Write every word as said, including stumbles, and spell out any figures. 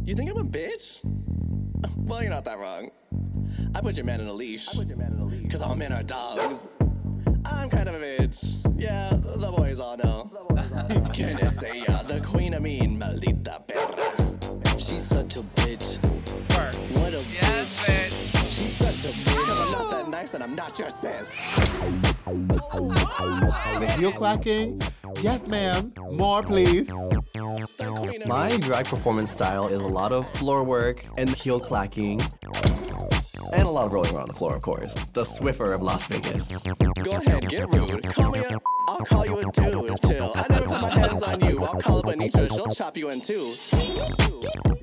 You think I'm a bitch? Well, you're not that wrong. I put your man in a leash. I put your man in a leash. Cause all men are dogs. I'm kind of a bitch. Yeah, the boys all know. Can I say ya? The queen of mean, maldita perra. She's such a bitch. What a yes, bitch. bitch. She's such a bitch. Cause I'm not that nice and I'm not your sis. The heel clacking. Yes, ma'am. More, please. My drag performance style is a lot of floor work and heel clacking. And a lot of rolling around the floor, of course. The Swiffer of Las Vegas. Go ahead, get rude. Call me a... I'll call you a dude. Chill. I never put my hands on you. I'll call up Anitra. She'll chop you in two.